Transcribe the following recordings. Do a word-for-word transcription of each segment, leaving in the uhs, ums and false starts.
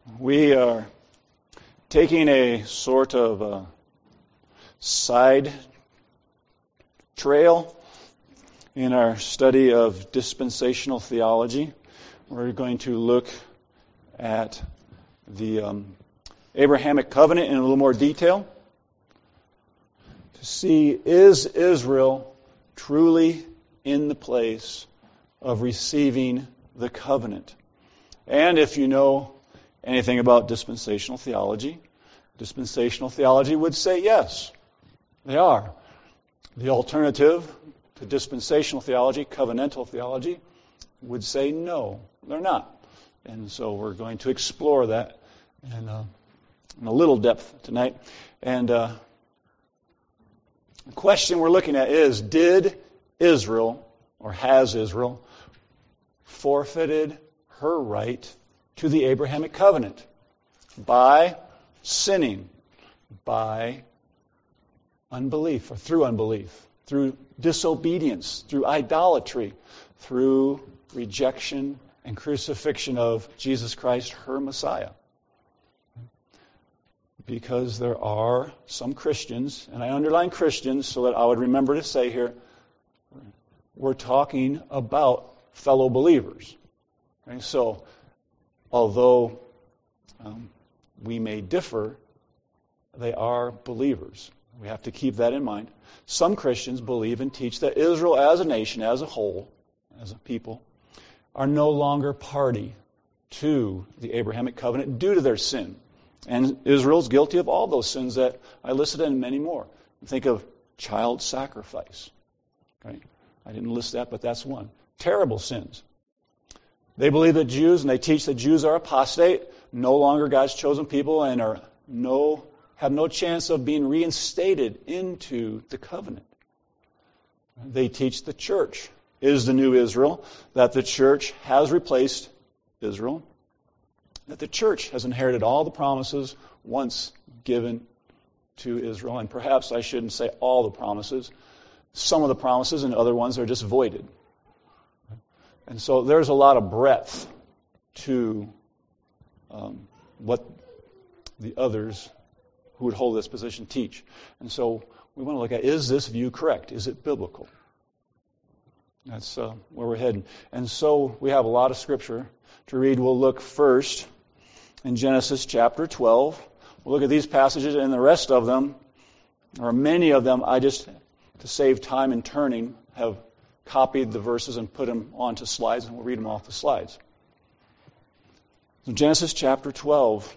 We are taking a sort of a side trail in our study of dispensational theology. We're going to look at the um, Abrahamic covenant in a little more detail to see, is Israel truly in the place of receiving the covenant? And if you know anything about dispensational theology, dispensational theology would say yes, they are. The alternative to dispensational theology, covenantal theology, would say no, they're not. And so we're going to explore that in, uh, in a little depth tonight. And uh, the question we're looking at is, did Israel, or has Israel, forfeited her right to the Abrahamic covenant by sinning, by unbelief, or through unbelief, through disobedience, through idolatry, through rejection and crucifixion of Jesus Christ, her Messiah? Because there are some Christians, and I underline Christians so that I would remember to say here, we're talking about fellow believers. Okay? So, although um, we may differ, they are believers. We have to keep that in mind. Some Christians believe and teach that Israel as a nation, as a whole, as a people, are no longer party to the Abrahamic covenant due to their sin. And Israel is guilty of all those sins that I listed and many more. Think of child sacrifice. Okay? I didn't list that, but that's one. Terrible sins. They believe that Jews, and they teach that Jews are apostate, no longer God's chosen people, and are no have no chance of being reinstated into the covenant. They teach the church is the new Israel, that the church has replaced Israel, that the church has inherited all the promises once given to Israel, and perhaps I shouldn't say all the promises. Some of the promises and other ones are just voided. And so there's a lot of breadth to um, what the others who would hold this position teach. And so we want to look at, is this view correct? Is it biblical? That's uh, where we're heading. And so we have a lot of scripture to read. We'll look first in Genesis chapter twelve. We'll look at these passages, and the rest of them, or many of them, I just, to save time in turning, have copied the verses and put them onto slides, and we'll read them off the slides. So Genesis chapter twelve.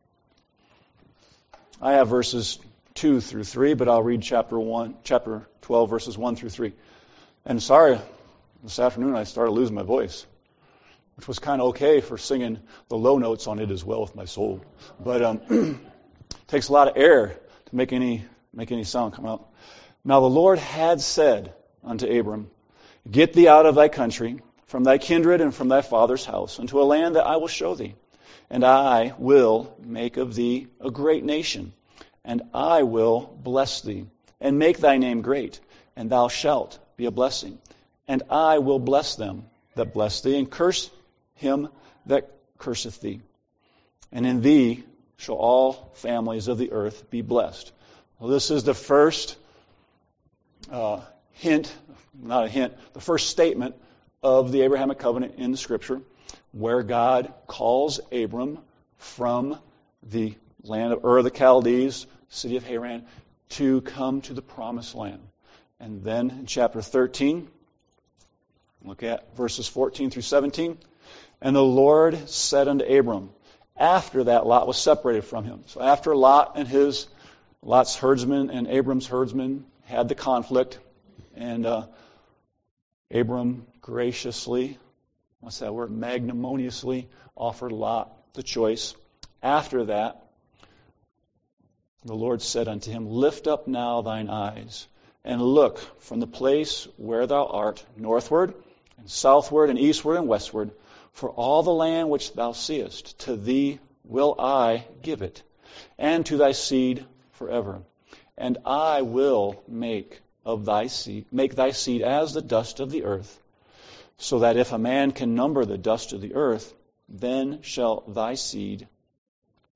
I have verses two through three, but I'll read chapter one, chapter twelve, verses one through three. And sorry, this afternoon I started losing my voice, which was kind of okay for singing the low notes on It Is Well With My Soul. But um, it takes a lot of air to make any make any sound come out. Now the Lord had said unto Abram, Get thee out of thy country, from thy kindred and from thy father's house, unto a land that I will show thee. And I will make of thee a great nation, and I will bless thee, and make thy name great, and thou shalt be a blessing. And I will bless them that bless thee, and curse him that curseth thee. And in thee shall all families of the earth be blessed. Well, this is the first uh, hint, not a hint, the first statement of the Abrahamic covenant in the Scripture, where God calls Abram from the land of Ur of the Chaldees, city of Haran, to come to the promised land. And then in chapter thirteen, look at verses fourteen through seventeen. And the Lord said unto Abram, after that Lot was separated from him. So after Lot and his, Lot's herdsmen and Abram's herdsmen had the conflict, and uh, Abram graciously, what's that word, magnanimously offered Lot the choice. After that, the Lord said unto him, Lift up now thine eyes, and look from the place where thou art, northward, and southward, and eastward, and westward, for all the land which thou seest, to thee will I give it, and to thy seed forever. And I will make of thy seed, make thy seed as the dust of the earth, so that if a man can number the dust of the earth, then shall thy seed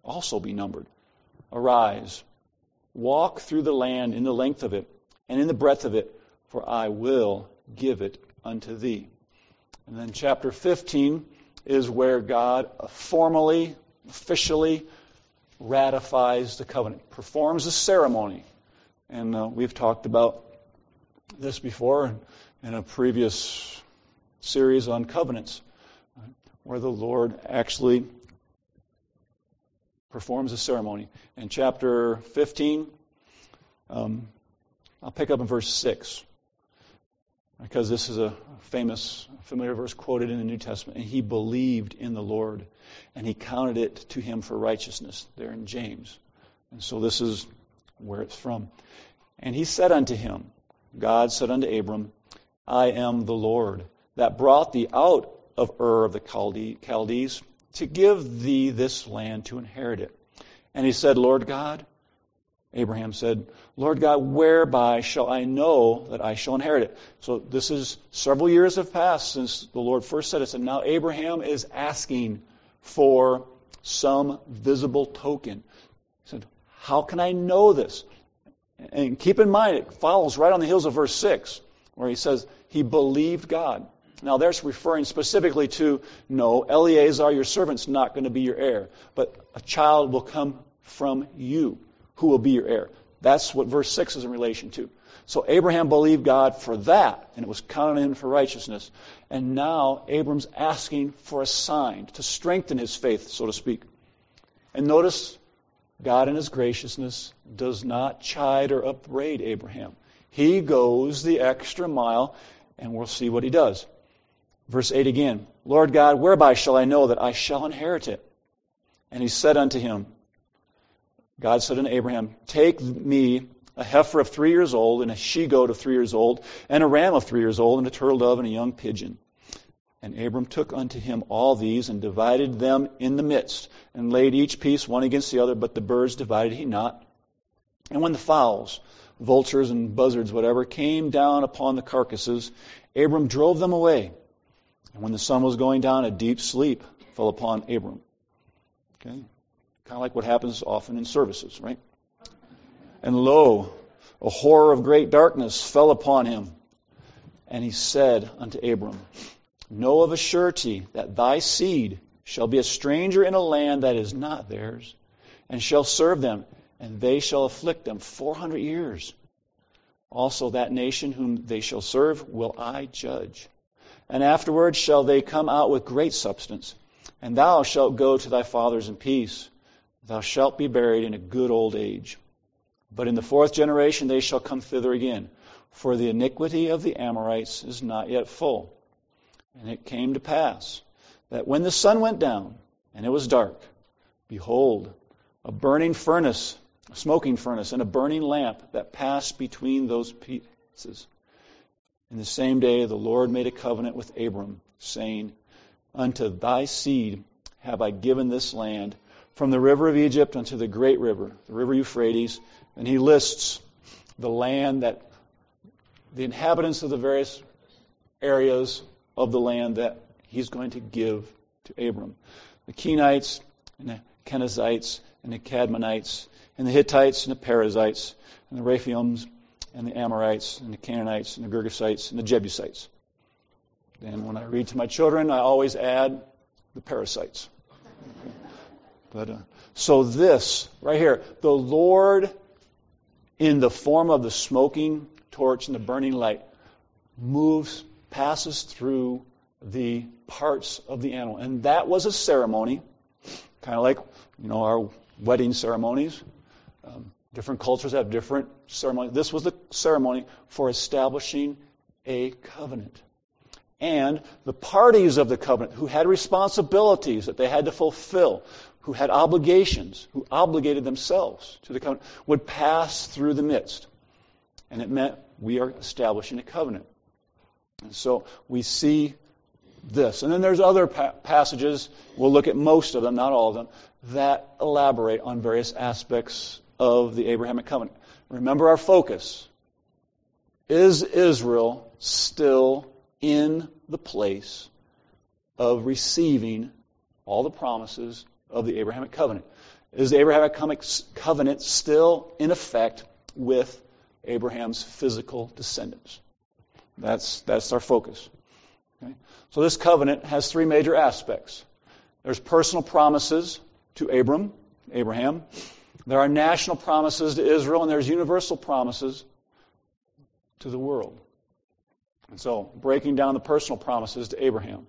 also be numbered. Arise, walk through the land in the length of it, and in the breadth of it, for I will give it unto thee. And then chapter fifteen is where God formally, officially ratifies the covenant, performs a ceremony. And uh, we've talked about this before in a previous series on covenants, where the Lord actually performs a ceremony. In chapter fifteen, um, I'll pick up in verse six, because this is a famous, familiar verse quoted in the New Testament. And he believed in the Lord, and he counted it to him for righteousness, there in James. And so this is where it's from. And he said unto him, God said unto Abram, I am the Lord that brought thee out of Ur of the Chalde- Chaldees to give thee this land to inherit it. And he said, Lord God, Abraham said, Lord God, whereby shall I know that I shall inherit it? So this is several years have passed since the Lord first said it. And now Abraham is asking for some visible token. He said, how can I know this? And keep in mind, it follows right on the heels of verse six, where he says, he believed God. Now, there's referring specifically to, no, Eleazar, your servant's not going to be your heir, but a child will come from you who will be your heir. That's what verse six is in relation to. So Abraham believed God for that, and it was counted in for righteousness. And now Abram's asking for a sign to strengthen his faith, so to speak. And notice, God in his graciousness does not chide or upbraid Abraham. He goes the extra mile, and we'll see what he does. Verse eight again, Lord God, whereby shall I know that I shall inherit it? And he said unto him, God said unto Abraham, take me a heifer of three years old, and a she-goat of three years old, and a ram of three years old, and a turtle dove, and a young pigeon. And Abram took unto him all these, and divided them in the midst, and laid each piece one against the other, but the birds divided he not. And when the fowls, vultures and buzzards, whatever, came down upon the carcasses, Abram drove them away. And when the sun was going down, a deep sleep fell upon Abram. Okay? Kind of like what happens often in services, right? And lo, a horror of great darkness fell upon him. And he said unto Abram, know of a surety that thy seed shall be a stranger in a land that is not theirs, and shall serve them, and they shall afflict them four hundred years. Also that nation whom they shall serve will I judge. And afterwards shall they come out with great substance, and thou shalt go to thy fathers in peace. Thou shalt be buried in a good old age. But in the fourth generation they shall come thither again, for the iniquity of the Amorites is not yet full. And it came to pass that when the sun went down, and it was dark, behold, a burning furnace, a smoking furnace, and a burning lamp that passed between those pieces. In the same day the Lord made a covenant with Abram, saying, unto thy seed have I given this land, from the river of Egypt unto the great river, the river Euphrates. And he lists the land that the inhabitants of the various areas of the land that he's going to give to Abram. The Kenites, and the Kenizzites, and the Cadmonites, and the Hittites, and the Perizzites, and the Rephaims, and the Amorites, and the Canaanites, and the Girgashites, and the Jebusites. And when I read to my children, I always add the parasites. Okay. But uh, so this, right here, the Lord, in the form of the smoking torch and the burning light, moves, passes through the parts of the animal. And that was a ceremony, kind of like, you know, our wedding ceremonies. Um, different cultures have different ceremonies. This was the ceremony for establishing a covenant. And the parties of the covenant who had responsibilities that they had to fulfill, who had obligations, who obligated themselves to the covenant, would pass through the midst. And it meant we are establishing a covenant. And so we see this. And then there's other pa- passages, we'll look at most of them, not all of them, that elaborate on various aspects of the Abrahamic covenant. Remember our focus. Is Israel still in the place of receiving all the promises of the Abrahamic covenant. Is the Abrahamic covenant still in effect with Abraham's physical descendants? That's, that's our focus. Okay? So this covenant has three major aspects. There's personal promises to Abram, Abraham. There are national promises to Israel, and there's universal promises to the world. And so, breaking down the personal promises to Abraham.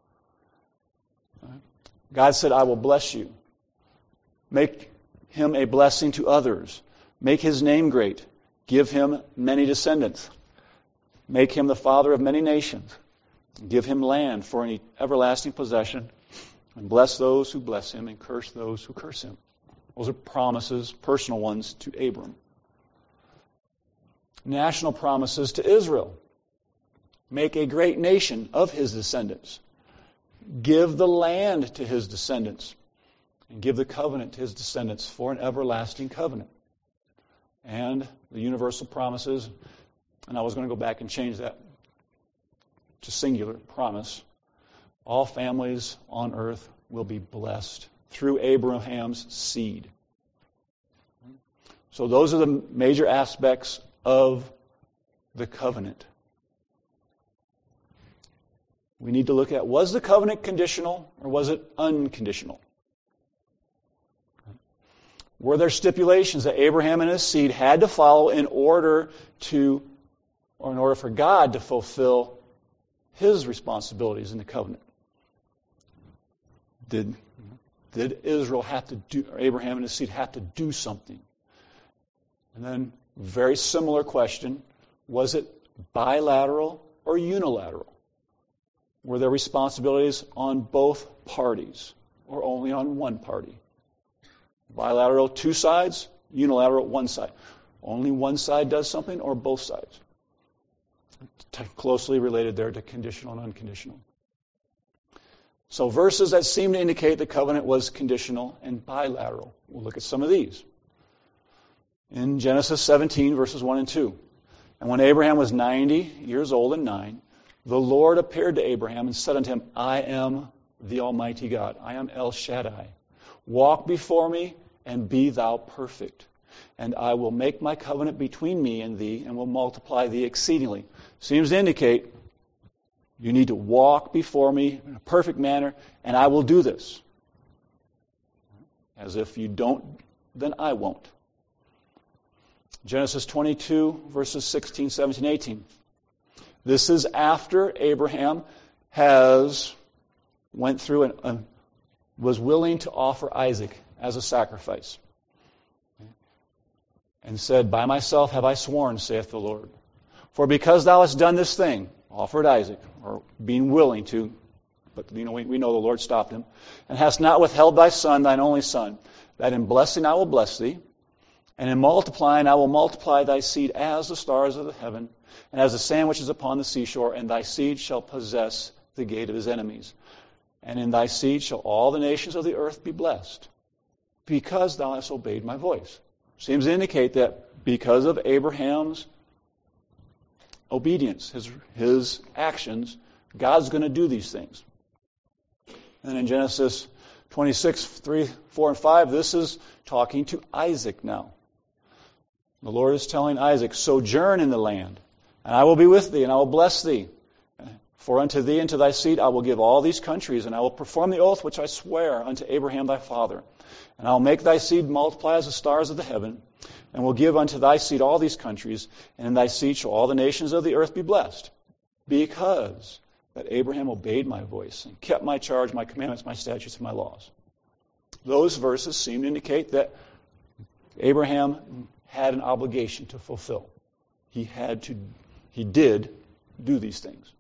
God said, I will bless you. Make him a blessing to others. Make his name great. Give him many descendants. Make him the father of many nations. Give him land for an everlasting possession. And bless those who bless him and curse those who curse him. Those are promises, personal ones, to Abram. National promises to Israel. Make a great nation of his descendants. Give the land to his descendants. And give the covenant to his descendants for an everlasting covenant. And the universal promises, and I was going to go back and change that to singular promise. All families on earth will be blessed through Abraham's seed. So those are the major aspects of the covenant. We need to look at, was the covenant conditional or was it unconditional? Were there stipulations that Abraham and his seed had to follow in order to, or in order for God to fulfill his responsibilities in the covenant? Did, did Israel have to do, or Abraham and his seed have to do something? And then, very similar question, was it bilateral or unilateral? Were there responsibilities on both parties or only on one party? Bilateral, two sides. Unilateral, one side. Only one side does something or both sides. T- closely related there to conditional and unconditional. So verses that seem to indicate the covenant was conditional and bilateral. We'll look at some of these. In Genesis seventeen, verses one and two. And when Abraham was ninety years old and nine, the Lord appeared to Abraham and said unto him, I am the Almighty God. I am El Shaddai. Walk before me and be thou perfect. And I will make my covenant between me and thee and will multiply thee exceedingly. Seems to indicate you need to walk before me in a perfect manner and I will do this. As if you don't, then I won't. Genesis twenty-two, verses sixteen, seventeen, eighteen. This is after Abraham has went through and uh, was willing to offer Isaac as a sacrifice. And said, By myself have I sworn, saith the Lord. For because thou hast done this thing, offered Isaac, or being willing to, but you know we, we know the Lord stopped him, and hast not withheld thy son, thine only son, that in blessing I will bless thee, and in multiplying I will multiply thy seed as the stars of the heaven, and as the sand which is upon the seashore, and thy seed shall possess the gate of his enemies. And in thy seed shall all the nations of the earth be blessed, because thou hast obeyed my voice. Seems to indicate that because of Abraham's obedience, his, his actions, God's going to do these things. And in Genesis twenty-six, three, four, and five, this is talking to Isaac now. The Lord is telling Isaac, sojourn in the land, and I will be with thee, and I will bless thee. For unto thee and to thy seed I will give all these countries, and I will perform the oath which I swear unto Abraham thy father. And I will make thy seed multiply as the stars of the heaven, and will give unto thy seed all these countries, and in thy seed shall all the nations of the earth be blessed, because that Abraham obeyed my voice, and kept my charge, my commandments, my statutes, and my laws. Those verses seem to indicate that Abraham had an obligation to fulfill. He had to, he did do these things.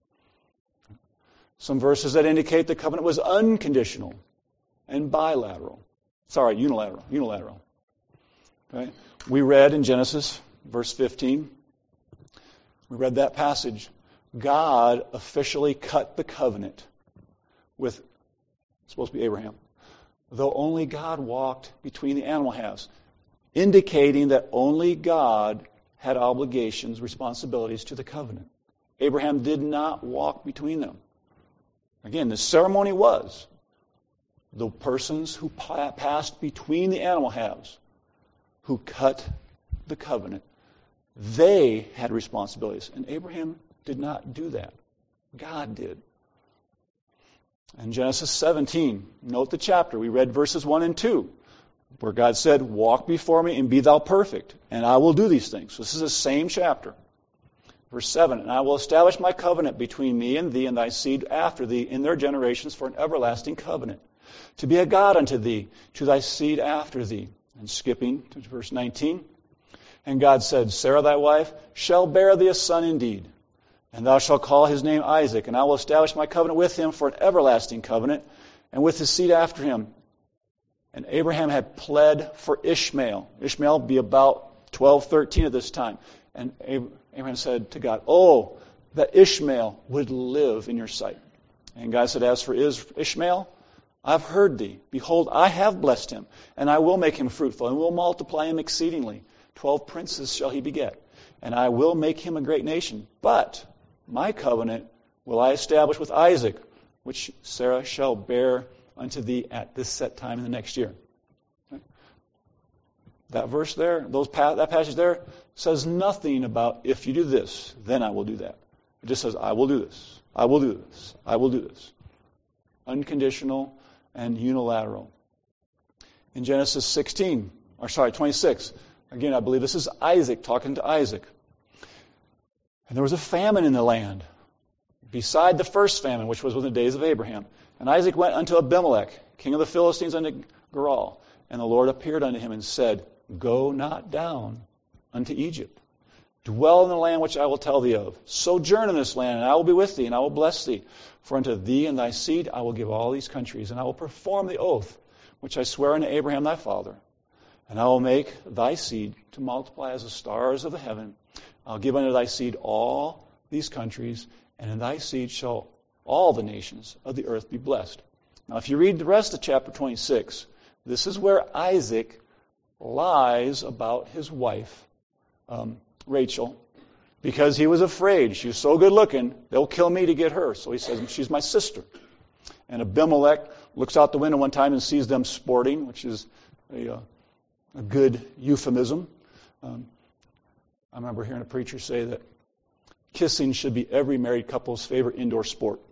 Some verses that indicate the covenant was unconditional and bilateral. Sorry, unilateral. Unilateral. Okay? We read in Genesis, verse fifteen, we read that passage. God officially cut the covenant with, it's supposed to be Abraham, though only God walked between the animal halves, indicating that only God had obligations, responsibilities to the covenant. Abraham did not walk between them. Again, the ceremony was, the persons who pa- passed between the animal halves, who cut the covenant, they had responsibilities. And Abraham did not do that. God did. In Genesis seventeen, note the chapter. We read verses one and two, where God said, walk before me and be thou perfect, and I will do these things. So this is the same chapter. Verse seven, and I will establish my covenant between me and thee and thy seed after thee in their generations for an everlasting covenant, to be a God unto thee, to thy seed after thee. And skipping to verse nineteen, and God said, Sarah thy wife shall bear thee a son indeed, and thou shalt call his name Isaac, and I will establish my covenant with him for an everlasting covenant, and with his seed after him. And Abraham had pled for Ishmael. Ishmael would be about twelve, thirteen at this time. And Abraham said to God, oh, that Ishmael would live in your sight. And God said, as for Ishmael, I've heard thee. Behold, I have blessed him, and I will make him fruitful, and will multiply him exceedingly. Twelve princes shall he beget, and I will make him a great nation. But my covenant will I establish with Isaac, which Sarah shall bear unto thee at this set time in the next year. Okay. That verse there, those that passage there, says nothing about if you do this, then I will do that. It just says, I will do this. I will do this. I will do this. Unconditional and unilateral. In Genesis sixteen, or sorry, twenty-six, again, I believe this is Isaac talking to Isaac. And there was a famine in the land, beside the first famine, which was within the days of Abraham. And Isaac went unto Abimelech, king of the Philistines, unto Gerar. And the Lord appeared unto him and said, go not down unto Egypt. Dwell in the land which I will tell thee of. Sojourn in this land, and I will be with thee, and I will bless thee. For unto thee and thy seed I will give all these countries, and I will perform the oath which I swear unto Abraham thy father. And I will make thy seed to multiply as the stars of the heaven. I'll give unto thy seed all these countries, and in thy seed shall all the nations of the earth be blessed. Now, if you read the rest of chapter twenty-six, this is where Isaac lies about his wife, um, Rachel, because he was afraid. She was so good looking, they'll kill me to get her. So he says, she's my sister. And Abimelech looks out the window one time and sees them sporting, which is a, uh, a good euphemism. Um, I remember hearing a preacher say that kissing should be every married couple's favorite indoor sport.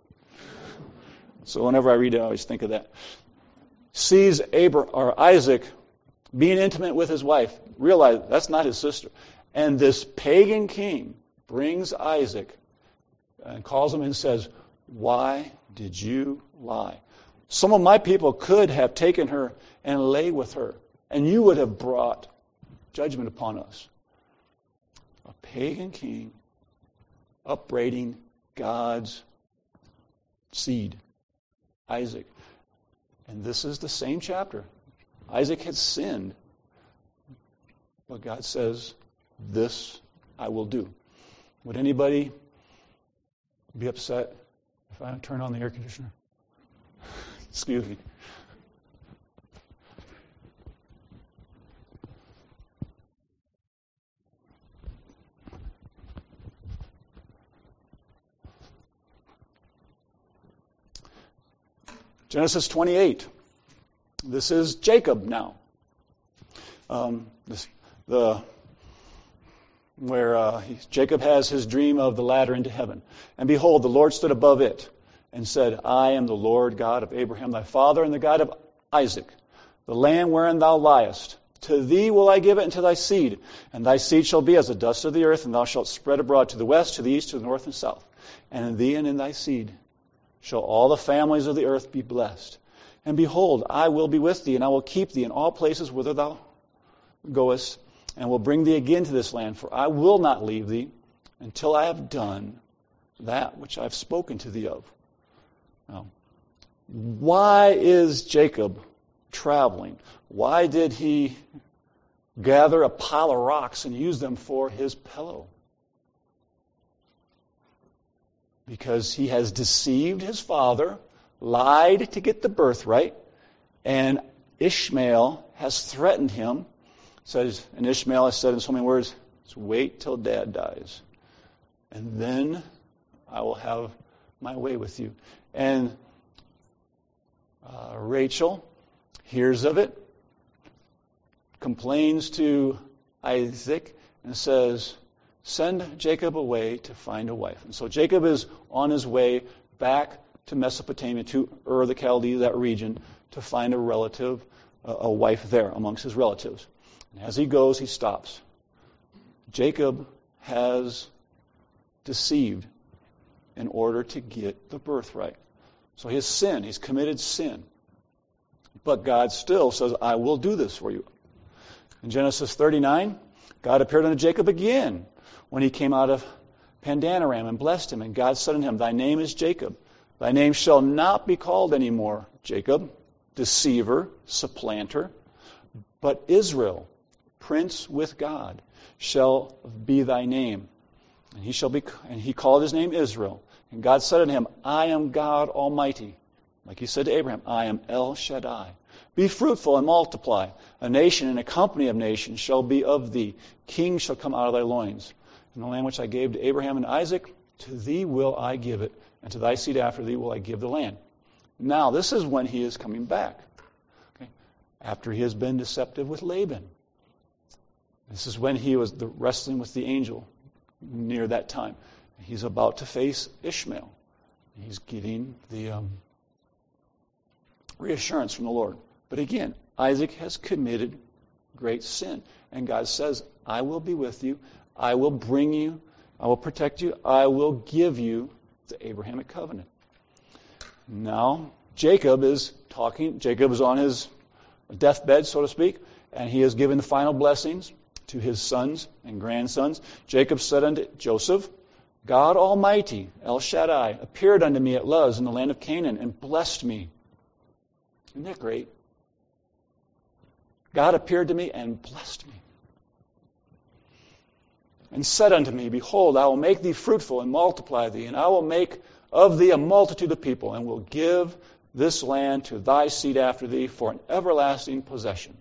So whenever I read it, I always think of that. Sees Abra- or Isaac being intimate with his wife, realize that's not his sister. And this pagan king brings Isaac and calls him and says, why did you lie? Some of my people could have taken her and lay with her, and you would have brought judgment upon us. A pagan king upbraiding God's seed, Isaac. And this is the same chapter. Isaac had sinned, but God says, this I will do. Would anybody be upset if I turn on the air conditioner? Excuse me. Genesis twenty-eight. This is Jacob now. Um, this, the where uh, he, Jacob has his dream of the ladder into heaven. And behold, the Lord stood above it and said, I am the Lord God of Abraham thy father and the God of Isaac. The land wherein thou liest, to thee will I give it and to thy seed. And thy seed shall be as the dust of the earth, and thou shalt spread abroad to the west, to the east, to the north and south. And in thee and in thy seed shall all the families of the earth be blessed. And behold, I will be with thee, and I will keep thee in all places whither thou goest, and will bring thee again to this land. For I will not leave thee until I have done that which I have spoken to thee of. Now, why is Jacob traveling? Why did he gather a pile of rocks and use them for his pillow? Because he has deceived his father, lied to get the birthright, and Ishmael has threatened him. Says, and Ishmael has said in so many words, wait till dad dies, and then I will have my way with you. And Uh, Rachel hears of it, complains to Isaac, and says, send Jacob away to find a wife. And so Jacob is on his way back to Mesopotamia, to Ur the Chaldees, that region, to find a relative, a, a wife there amongst his relatives. And as he goes, he stops. Jacob has deceived in order to get the birthright. So he has sinned. He's committed sin. But God still says, I will do this for you. In Genesis thirty-nine, God appeared unto Jacob again when he came out of Pandanaram and blessed him. And God said unto him, thy name is Jacob. Thy name shall not be called any more Jacob, deceiver, supplanter, but Israel, prince with God, shall be thy name. And he shall be, and he called his name Israel. And God said unto him, I am God Almighty. Like he said to Abraham, I am El Shaddai. Be fruitful and multiply. A nation and a company of nations shall be of thee. Kings shall come out of thy loins. And the land which I gave to Abraham and Isaac, to thee will I give it, and to thy seed after thee will I give the land. Now, this is when he is coming back. Okay? After he has been deceptive with Laban. This is when he was the, wrestling with the angel near that time. He's about to face Ishmael. He's getting the um, reassurance from the Lord. But again, Isaac has committed great sin. And God says, I will be with you. I will bring you. I will protect you. I will give you the Abrahamic covenant. Now, Jacob is talking. Jacob is on his deathbed, so to speak, and he is giving the final blessings to his sons and grandsons. Jacob said unto Joseph, God Almighty, El Shaddai, appeared unto me at Luz in the land of Canaan and blessed me. Isn't that great? God appeared to me and blessed me. And said unto me, behold, I will make thee fruitful and multiply thee, and I will make of thee a multitude of people, and will give this land to thy seed after thee for an everlasting possession.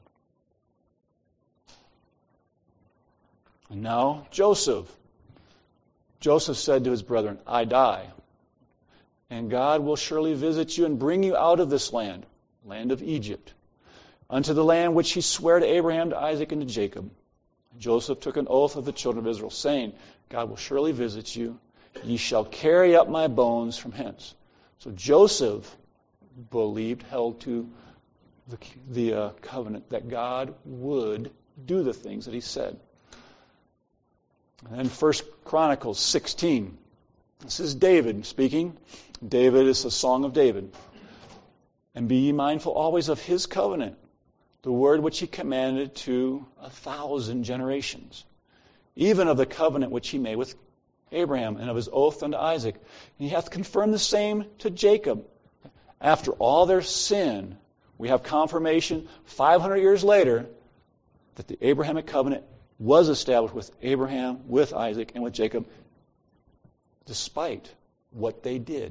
And now Joseph. Joseph said to his brethren, I die, and God will surely visit you and bring you out of this land, land of Egypt, unto the land which he sware to Abraham, to Isaac, and to Jacob. And Joseph took an oath of the children of Israel, saying, God will surely visit you. Ye shall carry up my bones from hence. So Joseph believed, held to the, the uh, covenant that God would do the things that he said. And then First Chronicles sixteen. This is David speaking. David is the song of David. And be ye mindful always of his covenant, the word which he commanded to a thousand generations, even of the covenant which he made with Abraham, and of his oath unto Isaac. And he hath confirmed the same to Jacob. After all their sin, we have confirmation five hundred years later that the Abrahamic covenant was established with Abraham, with Isaac, and with Jacob, despite what they did.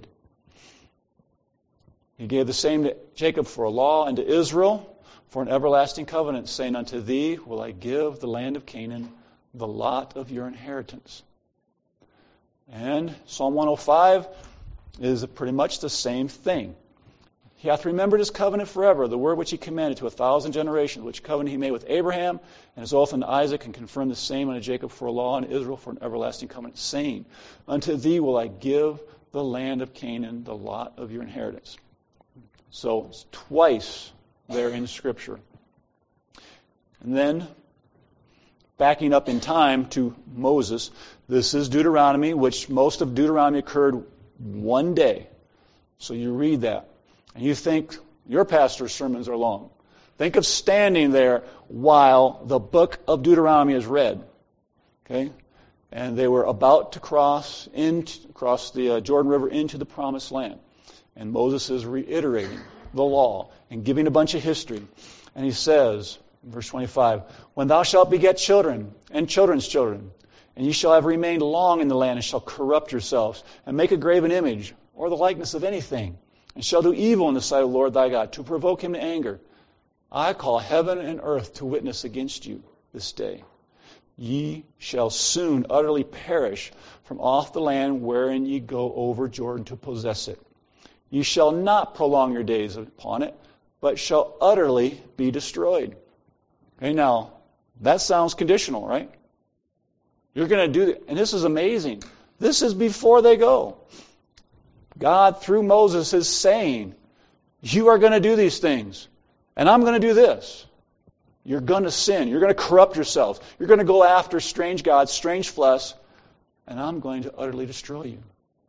He gave the same to Jacob for a law, and to Israel for an everlasting covenant, saying, unto thee will I give the land of Canaan, the lot of your inheritance. And Psalm one oh five is pretty much the same thing. He hath remembered his covenant forever, the word which he commanded to a thousand generations, which covenant he made with Abraham, and his oath unto Isaac, and confirmed the same unto Jacob for a law, and Israel for an everlasting covenant, saying, unto thee will I give the land of Canaan, the lot of your inheritance. So it's twice there in Scripture. And then, backing up in time to Moses, this is Deuteronomy, which most of Deuteronomy occurred one day. So you read that, and you think your pastor's sermons are long. Think of standing there while the book of Deuteronomy is read. Okay? And they were about to cross into, cross the uh, Jordan River into the Promised Land. And Moses is reiterating the law and giving a bunch of history. And he says, verse twenty-five, when thou shalt beget children and children's children, and ye shall have remained long in the land, and shall corrupt yourselves, and make a graven image, or the likeness of anything, and shall do evil in the sight of the Lord thy God, to provoke him to anger, I call heaven and earth to witness against you this day. Ye shall soon utterly perish from off the land wherein ye go over Jordan to possess it. You shall not prolong your days upon it, but shall utterly be destroyed. Okay, now, that sounds conditional, right? You're going to do it. And this is amazing. This is before they go. God, through Moses, is saying, you are going to do these things, and I'm going to do this. You're going to sin. You're going to corrupt yourselves. You're going to go after strange gods, strange flesh, and I'm going to utterly destroy you.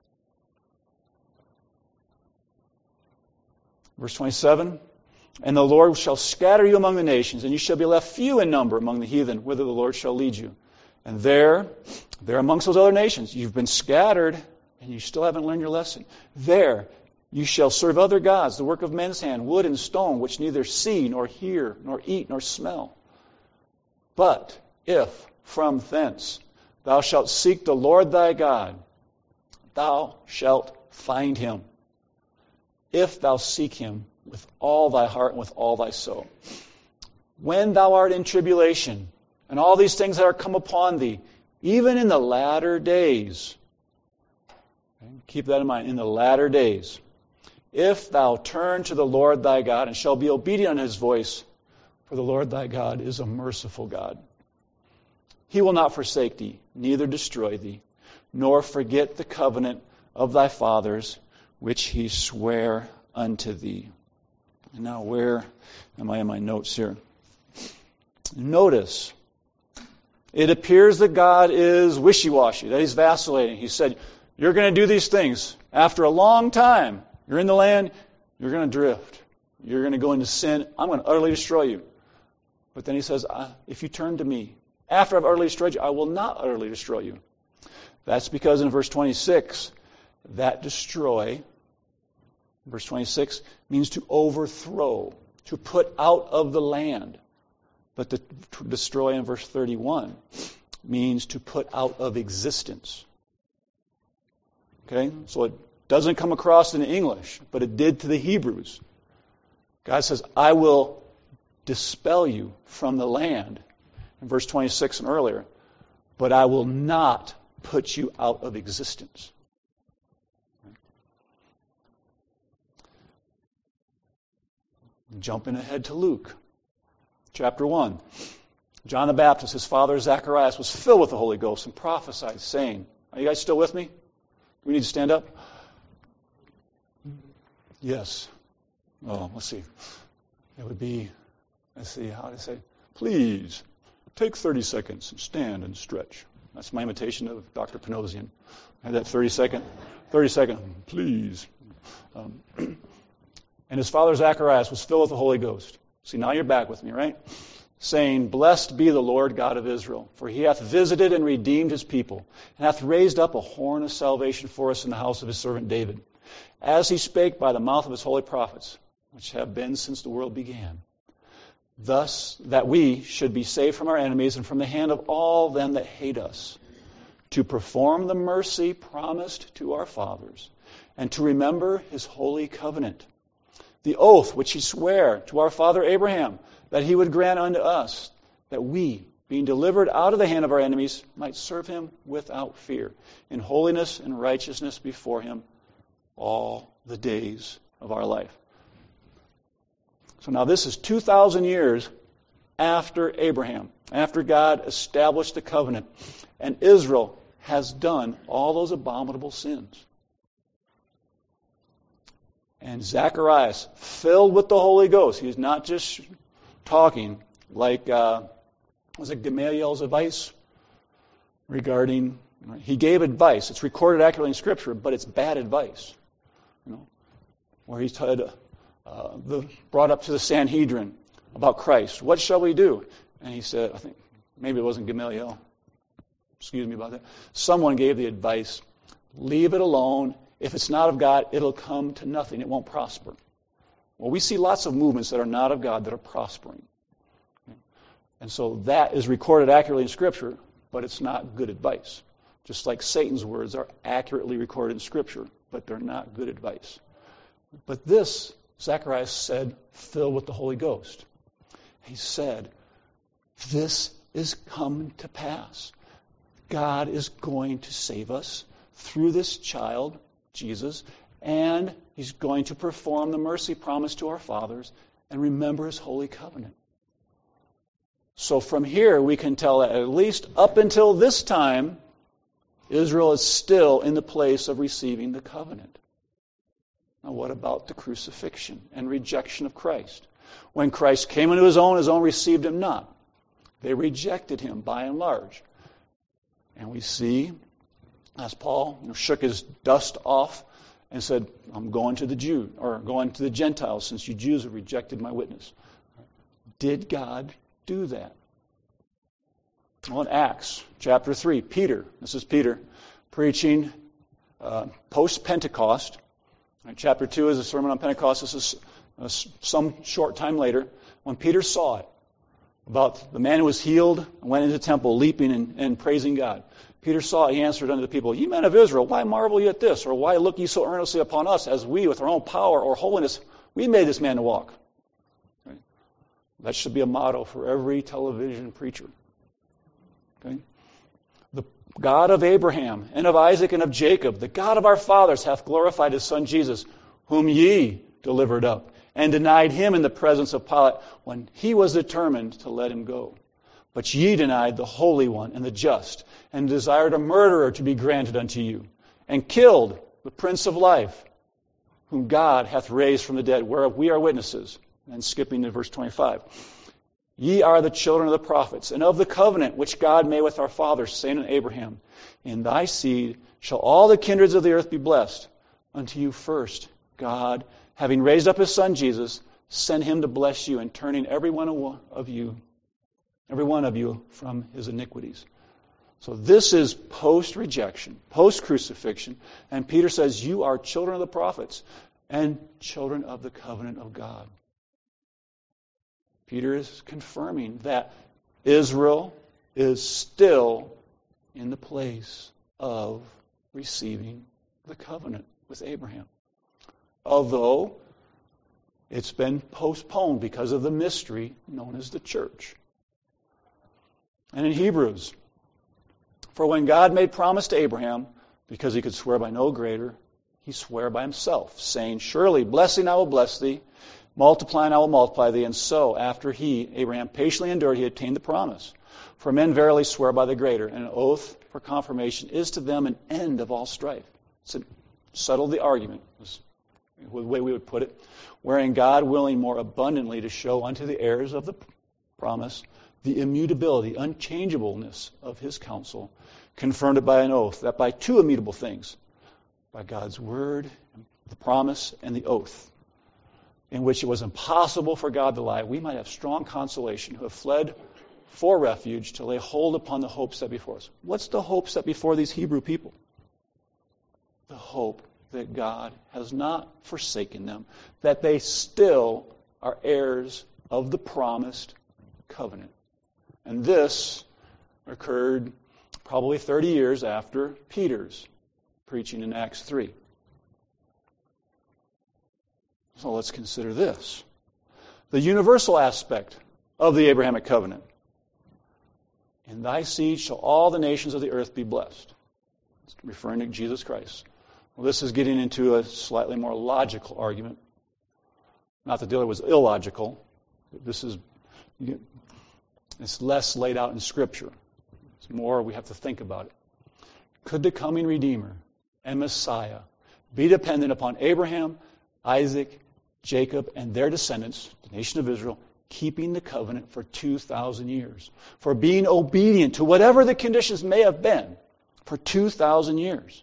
Verse twenty-seven, and the Lord shall scatter you among the nations, and you shall be left few in number among the heathen, whither the Lord shall lead you. And there, there amongst those other nations, you've been scattered, and you still haven't learned your lesson. There, you shall serve other gods, the work of men's hand, wood and stone, which neither see, nor hear, nor eat, nor smell. But if from thence thou shalt seek the Lord thy God, thou shalt find him, if thou seek him with all thy heart and with all thy soul. When thou art in tribulation, and all these things that are come upon thee, even in the latter days, keep that in mind, in the latter days, if thou turn to the Lord thy God, and shall be obedient unto his voice, for the Lord thy God is a merciful God. He will not forsake thee, neither destroy thee, nor forget the covenant of thy fathers, which he sware unto thee. And now where am I in my notes here? Notice, it appears that God is wishy-washy, that he's vacillating. He said, you're going to do these things. After a long time, you're in the land, you're going to drift. You're going to go into sin. I'm going to utterly destroy you. But then he says, if you turn to me, after I've utterly destroyed you, I will not utterly destroy you. That's because in verse twenty-six, that destroy, verse twenty-six, means to overthrow, to put out of the land. But to destroy in verse thirty-one means to put out of existence. Okay? So it doesn't come across in English, but it did to the Hebrews. God says, I will dispel you from the land, in verse twenty-six and earlier, but I will not put you out of existence. Jumping ahead to Luke, chapter one. John the Baptist, his father Zacharias, was filled with the Holy Ghost and prophesied, saying, are you guys still with me? Do we need to stand up? Yes. Oh, let's see. It would be, let's see, how to say, please take thirty seconds and stand and stretch. That's my imitation of Doctor Panosian. I had that thirty second, thirty second, please. Um, and his father Zacharias was filled with the Holy Ghost. See, now you're back with me, right? Saying, blessed be the Lord God of Israel, for he hath visited and redeemed his people, and hath raised up a horn of salvation for us in the house of his servant David, as he spake by the mouth of his holy prophets, which have been since the world began. Thus, that we should be saved from our enemies and from the hand of all them that hate us, to perform the mercy promised to our fathers, and to remember his holy covenant, the oath which he sware to our father Abraham, that he would grant unto us, that we, being delivered out of the hand of our enemies, might serve him without fear, in holiness and righteousness before him all the days of our life. So now this is two thousand years after Abraham, after God established the covenant, and Israel has done all those abominable sins. And Zacharias, filled with the Holy Ghost, he's not just talking like, uh, was it Gamaliel's advice regarding, he gave advice. It's recorded accurately in Scripture, but it's bad advice. You know, where he said, uh, the, brought up to the Sanhedrin about Christ. What shall we do? And he said, I think maybe it wasn't Gamaliel. Excuse me about that. Someone gave the advice, leave it alone. If it's not of God, it'll come to nothing. It won't prosper. Well, we see lots of movements that are not of God that are prospering. And so that is recorded accurately in Scripture, but it's not good advice. Just like Satan's words are accurately recorded in Scripture, but they're not good advice. But this, Zacharias said, filled with the Holy Ghost. He said, this is come to pass. God is going to save us through this child, Jesus, and He's going to perform the mercy promised to our fathers and remember His holy covenant. So from here we can tell that at least up until this time, Israel is still in the place of receiving the covenant. Now what about the crucifixion and rejection of Christ? When Christ came into His own, His own received Him not. They rejected Him by and large. And we see, as Paul you know, shook his dust off and said, I'm going to the Jew, or going to the Gentiles, since you Jews have rejected my witness. Did God do that? Well, in Acts chapter three, Peter, this is Peter, preaching uh, post-Pentecost. Right, chapter two is a sermon on Pentecost. This is uh, some short time later. When Peter saw it, about the man who was healed and went into the temple leaping and, and praising God. Peter saw it, he answered unto the people, Ye men of Israel, why marvel ye at this? Or why look ye so earnestly upon us, as we with our own power or holiness, we made this man to walk? Right? That should be a motto for every television preacher. Okay? The God of Abraham and of Isaac and of Jacob, the God of our fathers, hath glorified His Son Jesus, whom ye delivered up, and denied Him in the presence of Pilate when he was determined to let Him go. But ye denied the Holy One and the just, and desired a murderer to be granted unto you, and killed the Prince of Life, whom God hath raised from the dead, whereof we are witnesses. And skipping to verse twenty-five. Ye are the children of the prophets, and of the covenant which God made with our fathers, saying unto Abraham, In thy seed shall all the kindreds of the earth be blessed. Unto you first, God, having raised up His Son Jesus, sent Him to bless you, and turning every one of you, every one of you from his iniquities. So this is post-rejection, post-crucifixion, and Peter says, you are children of the prophets and children of the covenant of God. Peter is confirming that Israel is still in the place of receiving the covenant with Abraham. Although it's been postponed because of the mystery known as the church. And in Hebrews, for when God made promise to Abraham, because He could swear by no greater, He sware by Himself, saying, Surely blessing I will bless thee, multiplying I will multiply thee. And so, after he, Abraham, patiently endured, he obtained the promise. For men verily swear by the greater, and an oath for confirmation is to them an end of all strife. So settled the argument, was the way we would put it, wherein God willing more abundantly to show unto the heirs of the promise the immutability, unchangeableness of His counsel, confirmed it by an oath, that by two immutable things, by God's word, the promise, and the oath, in which it was impossible for God to lie, we might have strong consolation, who have fled for refuge to lay hold upon the hope set before us. What's the hope set before these Hebrew people? The hope that God has not forsaken them, that they still are heirs of the promised covenant. And this occurred probably thirty years after Peter's preaching in Acts three. So let's consider this. The universal aspect of the Abrahamic covenant. In thy seed shall all the nations of the earth be blessed. It's referring to Jesus Christ. Well, this is getting into a slightly more logical argument. Not that the other was illogical. This is, it's less laid out in Scripture. It's more we have to think about it. Could the coming Redeemer and Messiah be dependent upon Abraham, Isaac, Jacob, and their descendants, the nation of Israel, keeping the covenant for two thousand years, for being obedient to whatever the conditions may have been for two thousand years?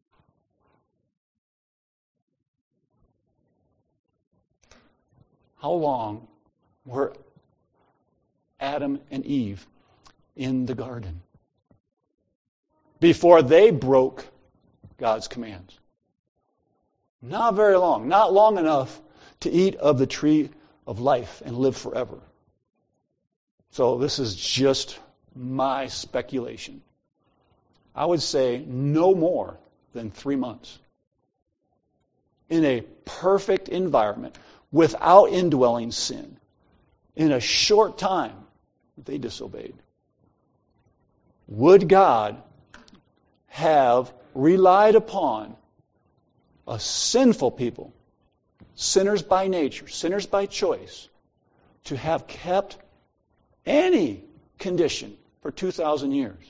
How long were Adam and Eve in the garden before they broke God's commands? Not very long. Not long enough to eat of the tree of life and live forever. So this is just my speculation. I would say no more than three months. In a perfect environment, without indwelling sin, in a short time, they disobeyed. Would God have relied upon a sinful people, sinners by nature, sinners by choice, to have kept any condition for two thousand years?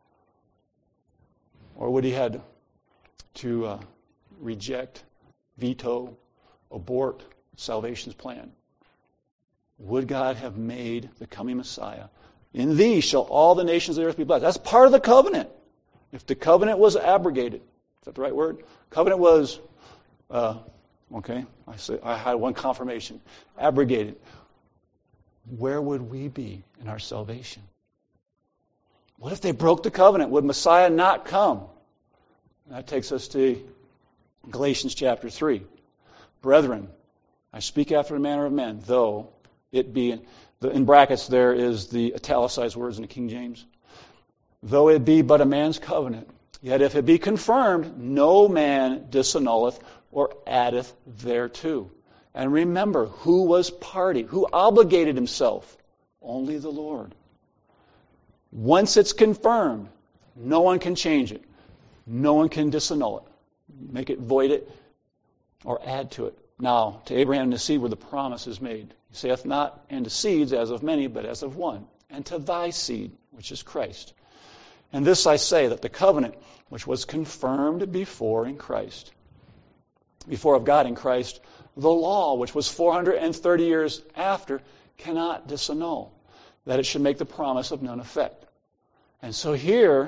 Or would he had to uh, reject, veto, abort salvation's plan? Would God have made the coming Messiah? In thee shall all the nations of the earth be blessed. That's part of the covenant. If the covenant was abrogated, is that the right word? Covenant was, uh, okay, I, say, I had one confirmation, abrogated. Where would we be in our salvation? What if they broke the covenant? Would Messiah not come? That takes us to Galatians chapter three. Brethren, I speak after the manner of men, though it be, in brackets there is the italicized words in the King James. Though it be but a man's covenant, yet if it be confirmed, no man disannulleth or addeth thereto. And remember, who was party? Who obligated himself? Only the Lord. Once it's confirmed, no one can change it. No one can disannul it, make it void it, or add to it. Now, to Abraham and his seed where the promise is made. He saith not, and to seeds as of many, but as of one. And to thy seed, which is Christ. And this I say, that the covenant which was confirmed before in Christ, before of God in Christ, the law, which was four hundred thirty years after, cannot disannul, that it should make the promise of none effect. And so here,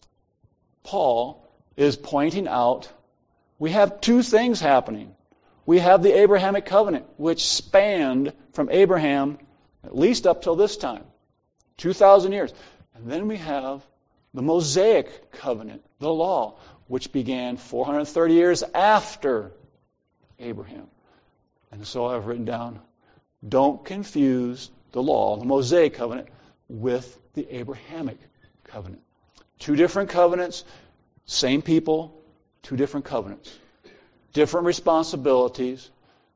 Paul is pointing out, we have two things happening. We have the Abrahamic covenant, which spanned from Abraham at least up till this time, two thousand years. And then we have the Mosaic covenant, the law, which began four hundred thirty years after Abraham. And so I've written down, don't confuse the law, the Mosaic covenant, with the Abrahamic covenant. Two different covenants, same people, two different covenants. Different responsibilities.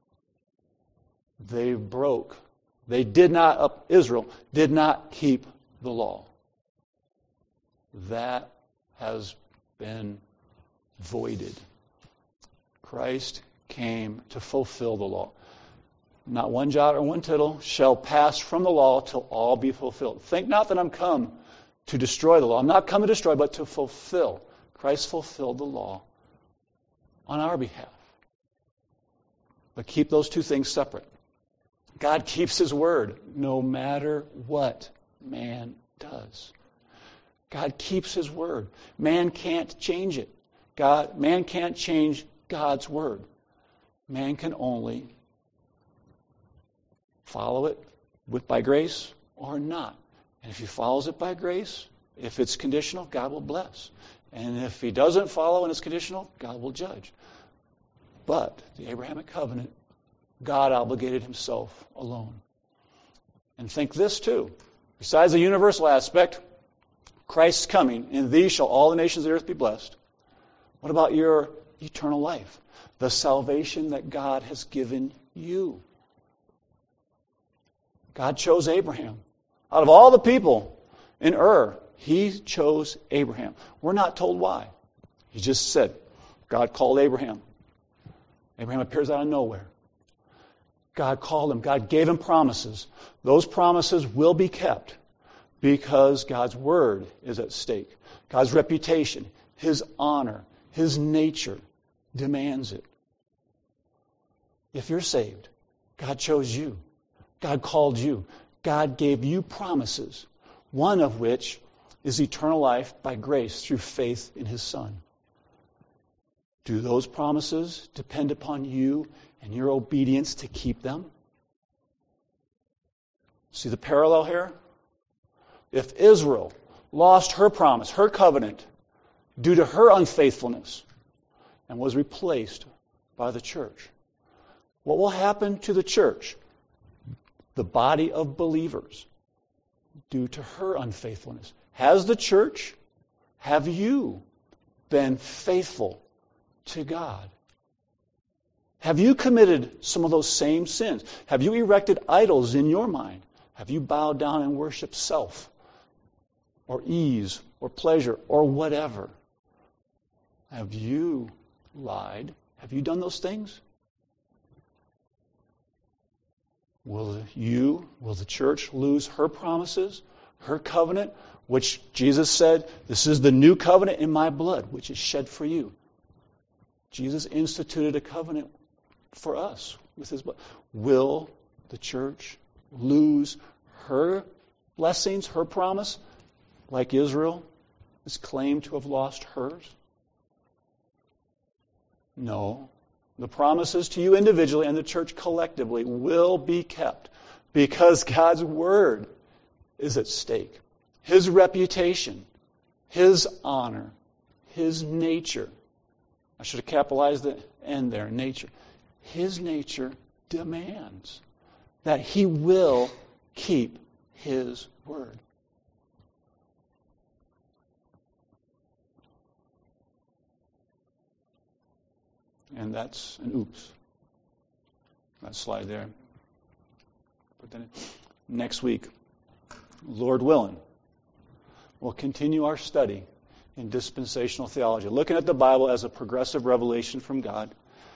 They broke. They did not, Israel did not keep the law. That has been voided. Christ came to fulfill the law. Not one jot or one tittle shall pass from the law till all be fulfilled. Think not that I'm come to destroy the law. I'm not come to destroy, but to fulfill. Christ fulfilled the law on our behalf. But keep those two things separate. God keeps His word no matter what man does. God keeps His word. Man can't change it. God, man can't change God's word. Man can only follow it with by grace or not. And if he follows it by grace, if it's conditional, God will bless. And if he doesn't follow and it's conditional, God will judge. But the Abrahamic covenant, God obligated Himself alone. And think this too. Besides the universal aspect, Christ's coming, in thee shall all the nations of the earth be blessed. What about your eternal life? The salvation that God has given you. God chose Abraham. Out of all the people in Ur, He chose Abraham. We're not told why. He just said, God called Abraham. Abraham appears out of nowhere. God called him. God gave him promises. Those promises will be kept because God's word is at stake. God's reputation, His honor, His nature demands it. If you're saved, God chose you. God called you. God gave you promises, one of which is eternal life by grace through faith in His Son. Do those promises depend upon you and your obedience to keep them? See the parallel here? If Israel lost her promise, her covenant, due to her unfaithfulness and was replaced by the church, what will happen to the church? The body of believers, due to her unfaithfulness. Has the church, have you been faithful to God? Have you committed some of those same sins? Have you erected idols in your mind? Have you bowed down and worshiped self or ease or pleasure or whatever? Have you lied? Have you done those things? Will you, will the church lose her promises, her covenant, which Jesus said, this is the new covenant in my blood, which is shed for you. Jesus instituted a covenant for us with his blood. Will the church lose her blessings, her promise, like Israel is claimed to have lost hers? No. The promises to you individually and the church collectively will be kept because God's word is at stake. His reputation, his honor, his nature. I should have capitalized the end there, nature. His nature demands that he will keep his word. And that's an oops. That slide there. Put that in. Next week, Lord willing, we'll continue our study in dispensational theology, looking at the Bible as a progressive revelation from God.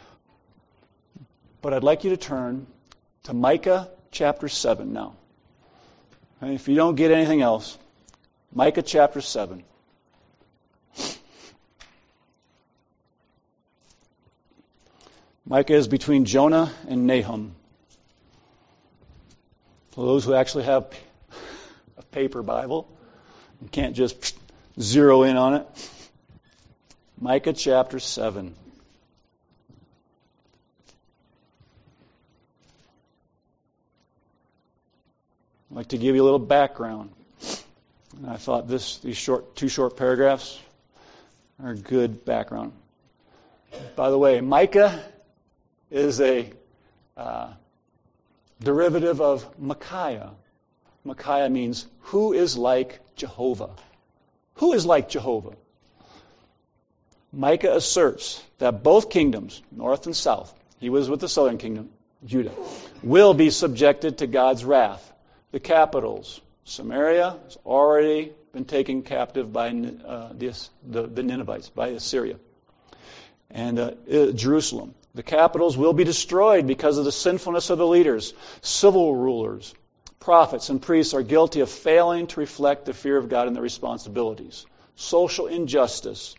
But I'd like you to turn to Micah chapter seven now. And if you don't get anything else, Micah chapter seven. Micah is between Jonah and Nahum. For those who actually have a paper Bible, you can't just zero in on it. Micah chapter seven. I'd like to give you a little background. And I thought this these short two short paragraphs are good background. By the way, Micah is a uh, derivative of Micaiah. Micaiah means, who is like Jehovah? Who is like Jehovah? Micah asserts that both kingdoms, north and south, he was with the southern kingdom, Judah, will be subjected to God's wrath. The capitals, Samaria, has already been taken captive by uh, the, the, the Ninevites, by Assyria. And uh, Jerusalem. The capitals will be destroyed because of the sinfulness of the leaders. Civil rulers, prophets, and priests are guilty of failing to reflect the fear of God and their responsibilities. Social injustice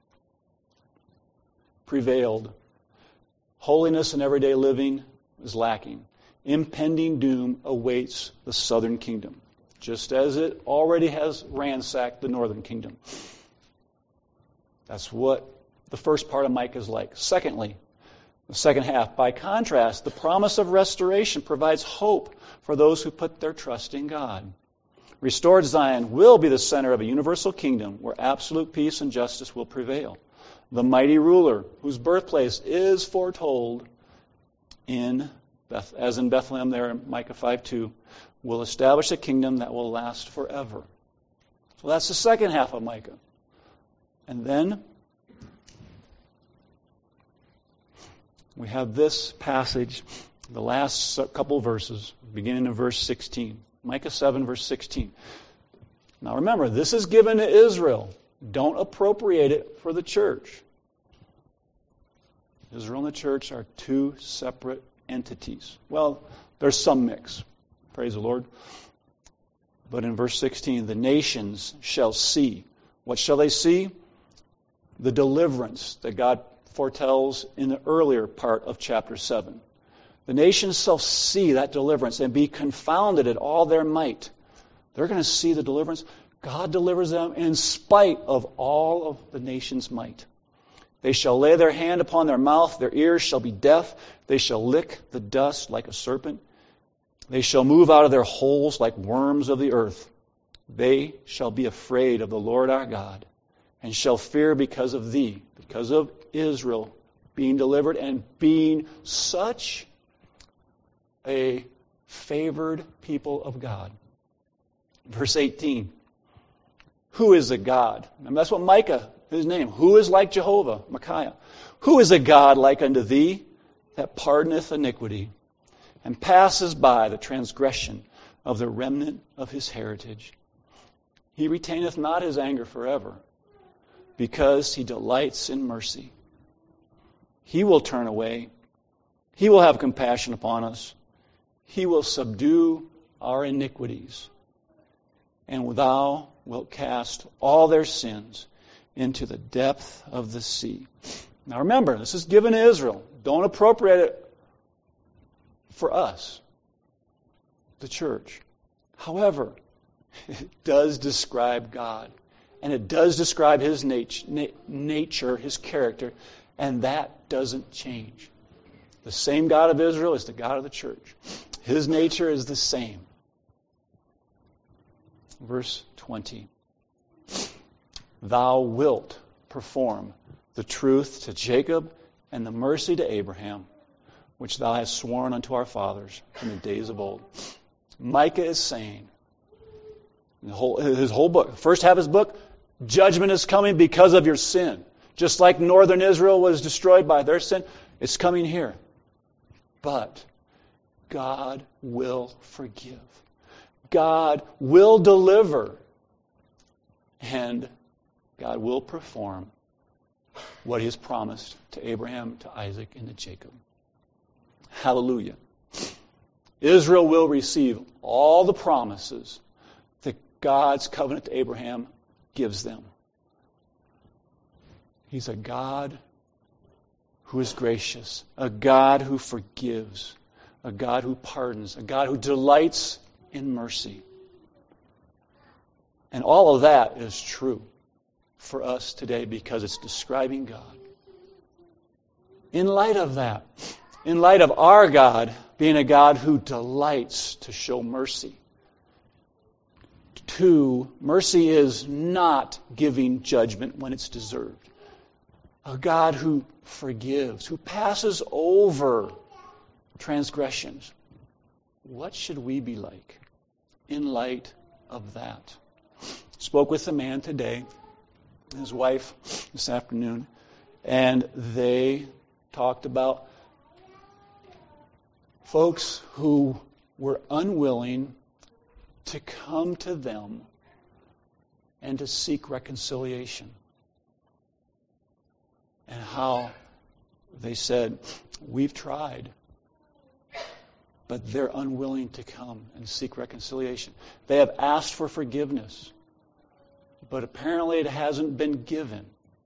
prevailed. Holiness in everyday living is lacking. Impending doom awaits the southern kingdom, just as it already has ransacked the northern kingdom. That's what the first part of Micah is like. Secondly, the second half, by contrast, the promise of restoration provides hope for those who put their trust in God. Restored Zion will be the center of a universal kingdom where absolute peace and justice will prevail. The mighty ruler, whose birthplace is foretold in Beth, as in Bethlehem there in Micah five two, will establish a kingdom that will last forever. So that's the second half of Micah. And then we have this passage, the last couple verses, beginning in verse sixteen. Micah seven, verse sixteen. Now remember, this is given to Israel. Don't appropriate it for the church. Israel and the church are two separate entities. Well, there's some mix. Praise the Lord. But in verse sixteen, the nations shall see. What shall they see? The deliverance that God foretells in the earlier part of chapter seven. The nations shall see that deliverance and be confounded at all their might. They're going to see the deliverance. God delivers them in spite of all of the nation's might. They shall lay their hand upon their mouth, their ears shall be deaf, they shall lick the dust like a serpent. They shall move out of their holes like worms of the earth. They shall be afraid of the Lord our God, and shall fear because of thee, because of Israel being delivered and being such a favored people of God. Verse eighteen. Who is a God? And that's what Micah, his name. Who is like Jehovah? Micaiah. Who is a God like unto thee that pardoneth iniquity and passes by the transgression of the remnant of his heritage? He retaineth not his anger forever, because he delights in mercy. He will turn away. He will have compassion upon us. He will subdue our iniquities. And thou wilt cast all their sins into the depth of the sea. Now remember, this is given to Israel. Don't appropriate it for us, the church. However, it does describe God. And it does describe His nat- na- nature, His character. And that doesn't change. The same God of Israel is the God of the church. His nature is the same. Verse twenty. Thou wilt perform the truth to Jacob and the mercy to Abraham, which thou hast sworn unto our fathers from the days of old. Micah is saying, the whole, his whole book, first half of his book, judgment is coming because of your sin. Just like northern Israel was destroyed by their sin, it's coming here. But God will forgive. God will deliver. And God will perform what He has promised to Abraham, to Isaac, and to Jacob. Hallelujah. Israel will receive all the promises that God's covenant to Abraham gives them. He's a God who is gracious, a God who forgives, a God who pardons, a God who delights in mercy. And all of that is true for us today because it's describing God. In light of that, in light of our God being a God who delights to show mercy, two, mercy is not giving judgment when it's deserved. A God who forgives, who passes over transgressions. What should we be like in light of that? Spoke with a man today, his wife this afternoon, and they talked about folks who were unwilling to come to them and to seek reconciliation. And how they said, we've tried, but they're unwilling to come and seek reconciliation. They have asked for forgiveness, but apparently it hasn't been given.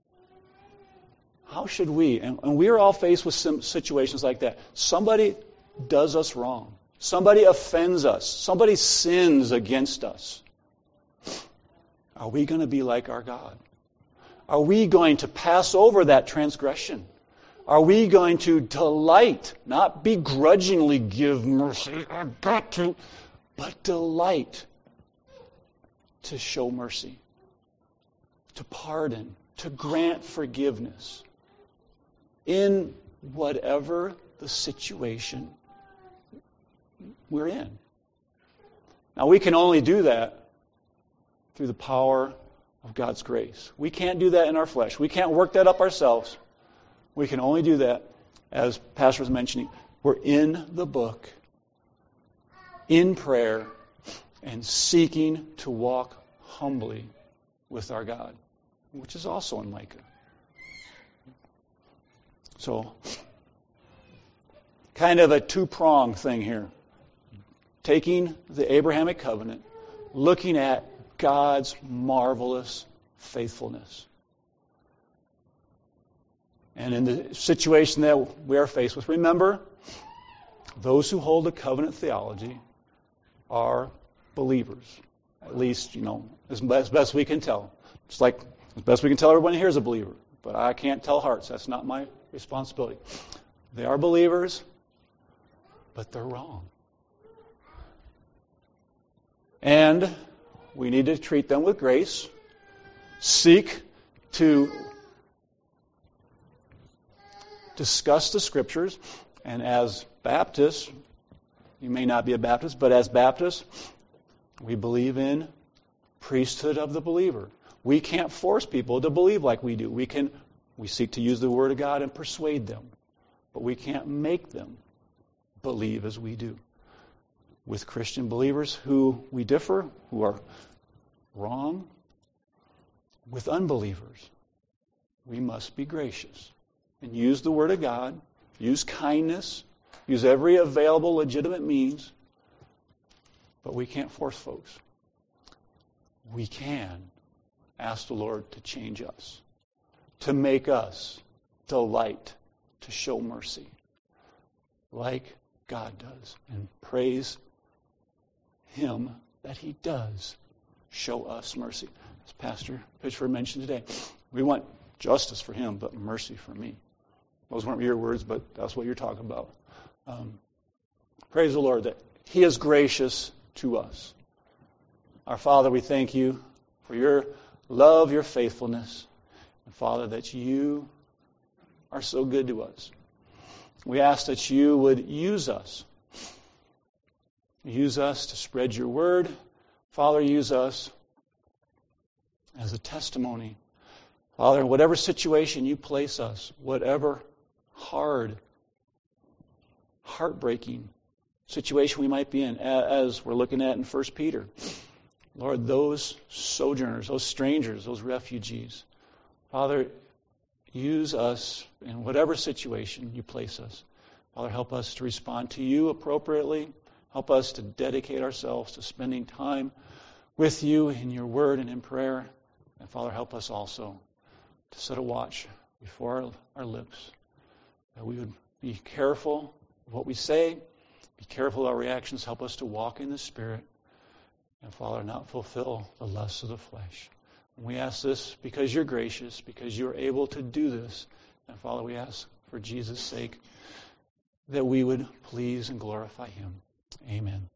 How should we? And, and we are all faced with some situations like that. Somebody does us wrong. Somebody offends us. Somebody sins against us. Are we going to be like our God? Are we going to pass over that transgression? Are we going to delight, not begrudgingly give mercy, I've got to, but delight to show mercy, to pardon, to grant forgiveness in whatever the situation we're in? Now, we can only do that through the power of God's grace. We can't do that in our flesh. We can't work that up ourselves. We can only do that, as Pastor was mentioning, we're in the book, in prayer, and seeking to walk humbly with our God, which is also in Micah. So, kind of a two-pronged thing here. Taking the Abrahamic covenant, looking at God's marvelous faithfulness. And in the situation that we are faced with, remember, those who hold a covenant theology are believers. At least, you know, as best, best we can tell. It's like, as best we can tell, everyone here is a believer. But I can't tell hearts. That's not my responsibility. They are believers, but they're wrong. And we need to treat them with grace, seek to discuss the Scriptures, and as Baptists, you may not be a Baptist, but as Baptists, we believe in priesthood of the believer. We can't force people to believe like we do. We can, we seek to use the Word of God and persuade them, but we can't make them believe as we do. With Christian believers who we differ, who are wrong, with unbelievers, we must be gracious and use the Word of God, use kindness, use every available legitimate means, but we can't force folks. We can ask the Lord to change us, to make us delight to show mercy like God does, and praise Him that He does show us mercy. As Pastor Pitchford mentioned today, we want justice for Him, but mercy for me. Those weren't your words, but that's what you're talking about. Um, praise the Lord that He is gracious to us. Our Father, we thank You for Your love, Your faithfulness, and Father, that You are so good to us. We ask that You would use us. Use us to spread Your word. Father, use us as a testimony. Father, in whatever situation You place us, whatever hard, heartbreaking situation we might be in, as we're looking at in First Peter, Lord, those sojourners, those strangers, those refugees, Father, use us in whatever situation You place us. Father, help us to respond to You appropriately. Help us to dedicate ourselves to spending time with You in Your word and in prayer. And Father, help us also to set a watch before our, our lips, that we would be careful of what we say, be careful of our reactions. Help us to walk in the Spirit, and Father, not fulfill the lusts of the flesh. And we ask this because You're gracious, because You're able to do this. And Father, we ask for Jesus' sake that we would please and glorify Him. Amen.